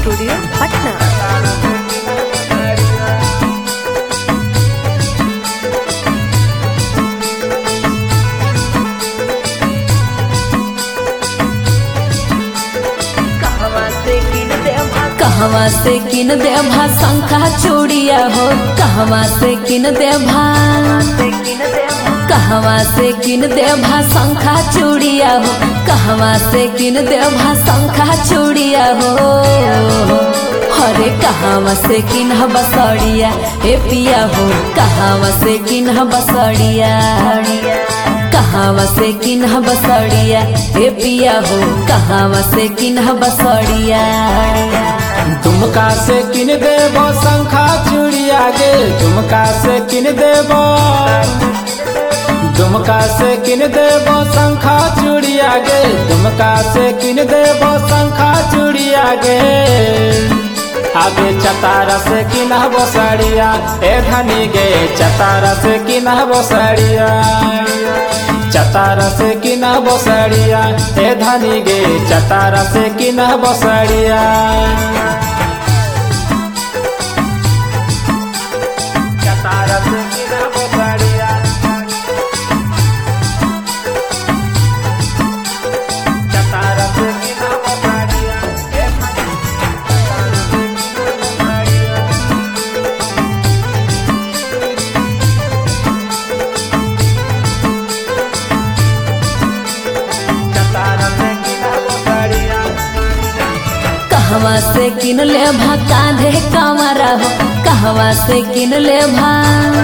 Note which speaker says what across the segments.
Speaker 1: Studio Patna. कहवा से किन देभा शंखा चूड़िया हो, कहवा से किन देभा, कहवा से किन देभा शंखा चूड़िया हो, कहवा से किन देभा शंखा चूड़िया हो। हरे कहवा से किन बसड़िया ए पिया हो, कहवा से किन बसड़िया, कहवा से किन बसड़िया ए पिया हो, कहवा से किन बसड़िया।
Speaker 2: झुमका से किन देबो शंखा चूड़िया गे, झुमका से किन देबो, झुमका से किन देबो शंखा चूड़िया गे, झुमका से किन देबो शंखा चूड़िया गे। आगे चतारा से किनहबो साड़िया ए धनी गे, चतारा से किनहबो साड़िया, चतारा से किनहबो साड़िया ए धनी गे, चतारा से किनहबो साड़िया। चतारा से किनहबो साड़िया, चतारा से किनहबो साड़िया ए
Speaker 1: कहवा से किन ले भा कांधे कमरा हो, कहवा से किन ले भा,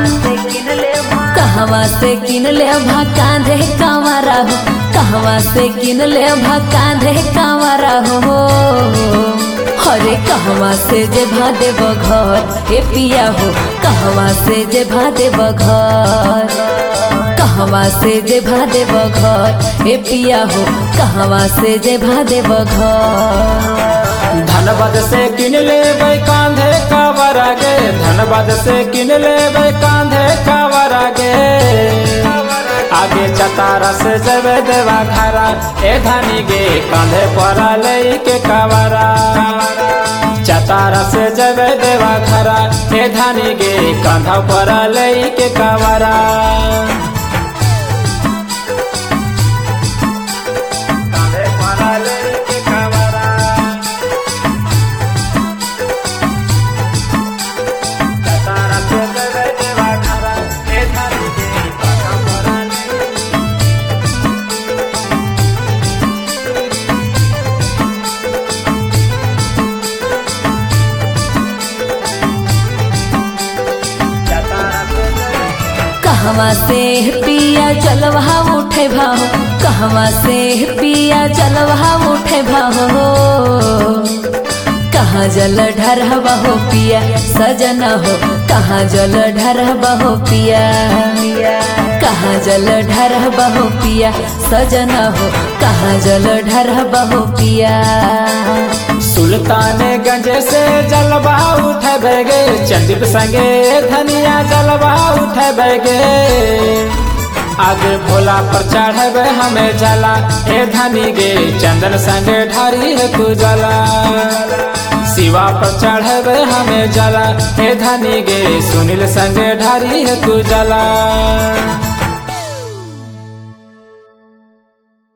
Speaker 1: कहवा से किन ले भा कांधे कमरा हो, कहवा से किन ले भा कांधे कमरा हो। हरे कहवा से जे भा देव घर ए पिया हो, कहवा से जे भा देव घर, कहवा से जे भा देव घर ए पिया हो, कहवा से जे भा देव घर।
Speaker 2: धनबाद से किन लेबै कांधे कावरा गे, धनबाद से किन लेबै कांधे कावरा गे। आगे चतारा से जबे देवा घरा ए धनी गे, कांधे पर लई के कावरा, चतारा से जबे देवा घरा ए धनी गे, कांधा पर लई के कावरा।
Speaker 1: कहवा से पिया चलवा उठे भाव, कहवा से पिया चलवा उठे भाव। कहाँ जल ढरहबा हो पिया सजना हो, कहाँ जल ढरहबा हो पिया, कहाँ जल ढरहबा हो पिया सजना हो, कहाँ जल ढरहबा हो पिया।
Speaker 2: सुल्तानगंज से जलवा उठे गे, चंदीप संगे धनिया जलवा उठे गे। आगे भोला पर चढ़े हमें जला ए धनी गे, चंदन संगे ढारी है तू जला। शिवा पर चढ़े हमें जला ए धनी गे, सुनील संगे ढारी है तू जला।